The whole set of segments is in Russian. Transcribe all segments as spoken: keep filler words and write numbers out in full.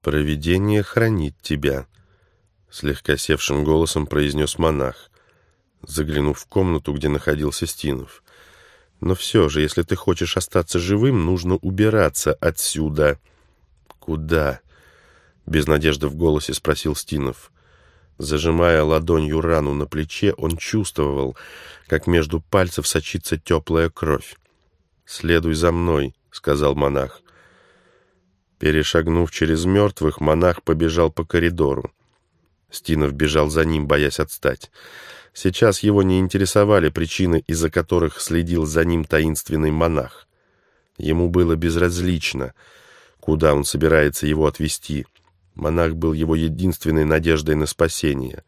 «Провидение хранит тебя», — слегка севшим голосом произнес монах, заглянув в комнату, где находился Стинов. «Но все же, если ты хочешь остаться живым, нужно убираться отсюда». «Куда?» — без надежды в голосе спросил Стинов. Зажимая ладонью рану на плече, он чувствовал, как между пальцев сочится теплая кровь. «Следуй за мной», — сказал монах. Перешагнув через мертвых, монах побежал по коридору. Стинов бежал за ним, боясь отстать. Сейчас его не интересовали причины, из-за которых следил за ним таинственный монах. Ему было безразлично, куда он собирается его отвезти. Монах был его единственной надеждой на спасение.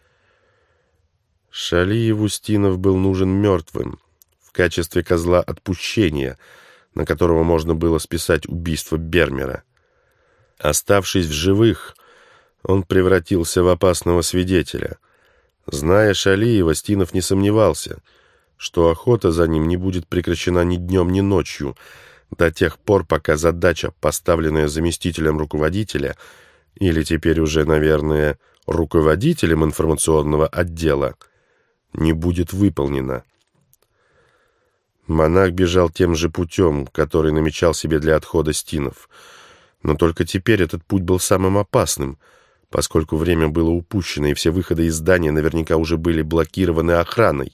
Шалиеву Стинов был нужен мертвым, в качестве козла отпущения, на которого можно было списать убийство Бермера. Оставшись в живых, он превратился в опасного свидетеля. Зная Шалиева, Стинов не сомневался, что охота за ним не будет прекращена ни днем, ни ночью, до тех пор, пока задача, поставленная заместителем руководителя, или теперь уже, наверное, руководителем информационного отдела, не будет выполнена. Монах бежал тем же путем, который намечал себе для отхода Стинов. Но только теперь этот путь был самым опасным, поскольку время было упущено, и все выходы из здания наверняка уже были блокированы охраной.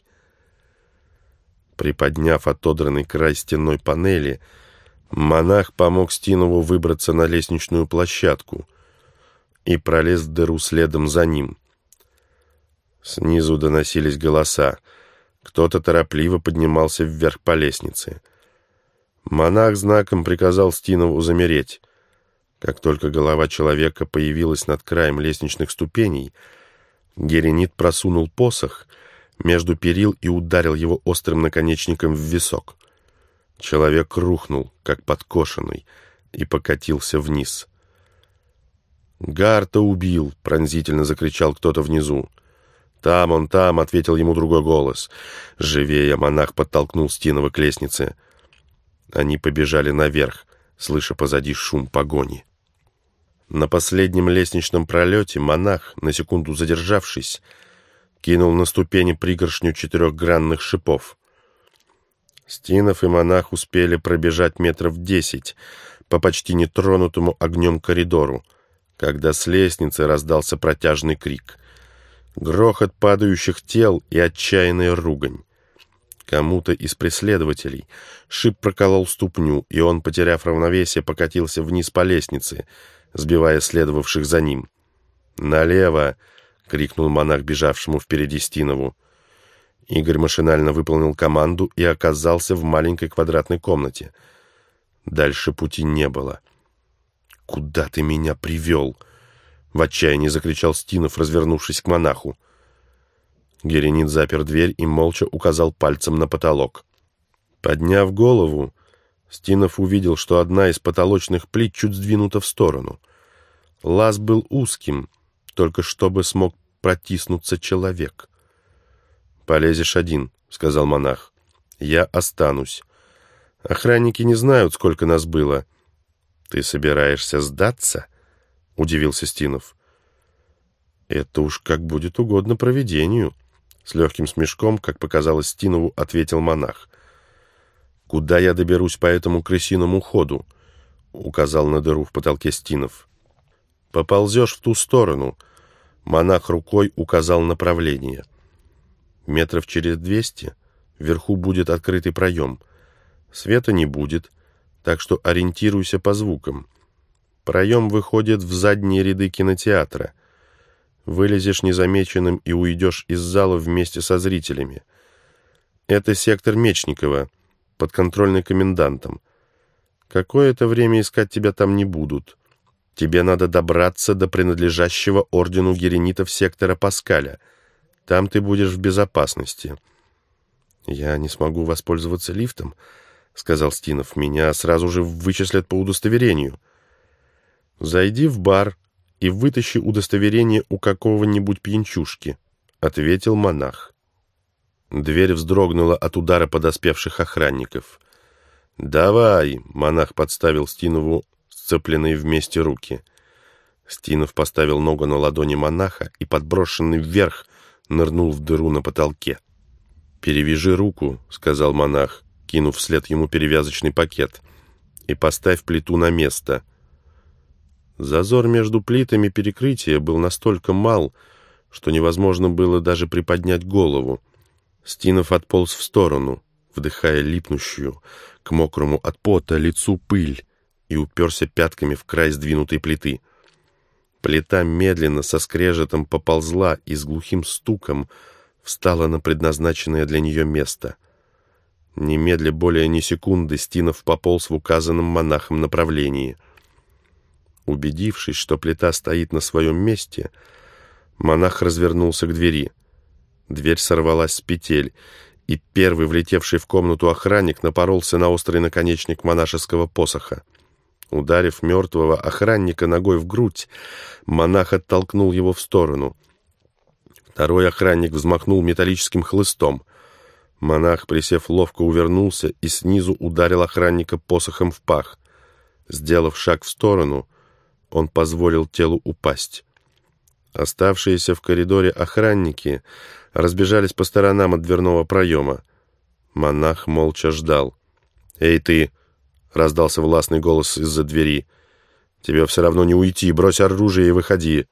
Приподняв отодранный край стенной панели, монах помог Стинову выбраться на лестничную площадку и пролез в дыру следом за ним. Снизу доносились голоса. Кто-то торопливо поднимался вверх по лестнице. Монах знаком приказал Стинову замереть. Как только голова человека появилась над краем лестничных ступеней, Геренит просунул посох между перил и ударил его острым наконечником в висок. Человек рухнул, как подкошенный, и покатился вниз. «Гарта убил!» — пронзительно закричал кто-то внизу. «Там он, там!» — ответил ему другой голос. Живее монах подтолкнул Стинова к лестнице. Они побежали наверх, слыша позади шум погони. На последнем лестничном пролете монах, на секунду задержавшись, кинул на ступени пригоршню четырехгранных шипов. Стинов и монах успели пробежать метров десять по почти нетронутому огнем коридору, когда с лестницы раздался протяжный крик. Грохот падающих тел и отчаянная ругань. Кому-то из преследователей шип проколол ступню, и он, потеряв равновесие, покатился вниз по лестнице, сбивая следовавших за ним. «Налево!» — крикнул монах, бежавшему впереди Стинову. Игорь машинально выполнил команду и оказался в маленькой квадратной комнате. Дальше пути не было. «Куда ты меня привел?» — в отчаянии закричал Стинов, развернувшись к монаху. Геренит запер дверь и молча указал пальцем на потолок. Подняв голову, Стинов увидел, что одна из потолочных плит чуть сдвинута в сторону. Лаз был узким, только чтобы смог протиснуться человек. «Полезешь один», — сказал монах. «Я останусь. Охранники не знают, сколько нас было». «Ты собираешься сдаться?» — удивился Стинов. «Это уж как будет угодно провидению», — с легким смешком, как показалось Стинову, ответил монах. «Куда я доберусь по этому крысиному ходу?» — указал на дыру в потолке Стинов. «Поползешь в ту сторону», — монах рукой указал направление. «Метров через двести вверху будет открытый проем. Света не будет, так что ориентируйся по звукам. Проем выходит в задние ряды кинотеатра. Вылезешь незамеченным и уйдешь из зала вместе со зрителями. Это сектор Мечникова, подконтрольный комендантом. Какое-то время искать тебя там не будут. Тебе надо добраться до принадлежащего ордену геренитов сектора Паскаля. Там ты будешь в безопасности». «Я не смогу воспользоваться лифтом», — сказал Стинов. «Меня сразу же вычислят по удостоверению». «Зайди в бар и вытащи удостоверение у какого-нибудь пьянчушки», — ответил монах. Дверь вздрогнула от удара подоспевших охранников. «Давай!» — монах подставил Стинову сцепленные вместе руки. Стинов поставил ногу на ладони монаха и, подброшенный вверх, нырнул в дыру на потолке. «Перевяжи руку», — сказал монах, кинув вслед ему перевязочный пакет, — «и поставь плиту на место». Зазор между плитами перекрытия был настолько мал, что невозможно было даже приподнять голову. Стинов отполз в сторону, вдыхая липнущую к мокрому от пота лицу пыль, и уперся пятками в край сдвинутой плиты. Плита медленно со скрежетом поползла и с глухим стуком встала на предназначенное для нее место. Немедля более ни секунды Стинов пополз в указанном монахом направлении. Убедившись, что плита стоит на своем месте, монах развернулся к двери. Дверь сорвалась с петель, и первый влетевший в комнату охранник напоролся на острый наконечник монашеского посоха. Ударив мертвого охранника ногой в грудь, монах оттолкнул его в сторону. Второй охранник взмахнул металлическим хлыстом. Монах, присев, ловко увернулся и снизу ударил охранника посохом в пах. Сделав шаг в сторону, он позволил телу упасть. Оставшиеся в коридоре охранники разбежались по сторонам от дверного проема. Монах молча ждал. «Эй, ты!» — раздался властный голос из-за двери. «Тебе все равно не уйти. Брось оружие и выходи!»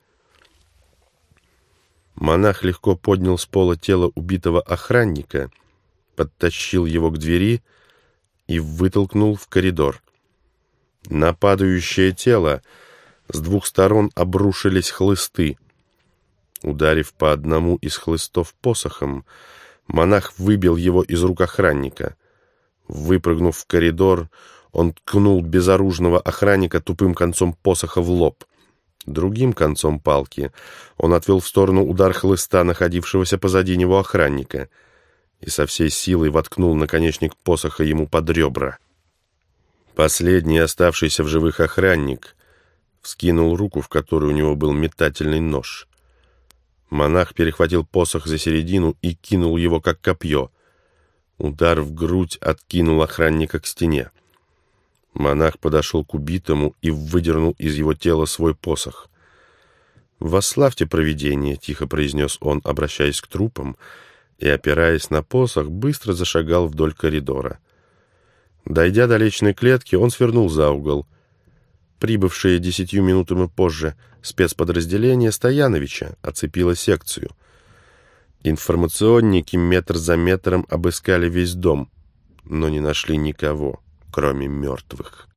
Монах легко поднял с пола тело убитого охранника, подтащил его к двери и вытолкнул в коридор. На падающее тело с двух сторон обрушились хлысты. Ударив по одному из хлыстов посохом, монах выбил его из рук охранника. Выпрыгнув в коридор, он ткнул безоружного охранника тупым концом посоха в лоб. Другим концом палки он отвел в сторону удар хлыста, находившегося позади него охранника, и со всей силой воткнул наконечник посоха ему под ребра. Последний оставшийся в живых охранник вскинул руку, в которой у него был метательный нож. Монах перехватил посох за середину и кинул его, как копье. Удар в грудь откинул охранника к стене. Монах подошел к убитому и выдернул из его тела свой посох. «Восславьте провидение», — тихо произнес он, обращаясь к трупам, и, опираясь на посох, быстро зашагал вдоль коридора. Дойдя до личной клетки, он свернул за угол. Прибывшее десятью минутами позже спецподразделение Стояновича оцепило секцию. Информационники метр за метром обыскали весь дом, но не нашли никого, кроме мертвых.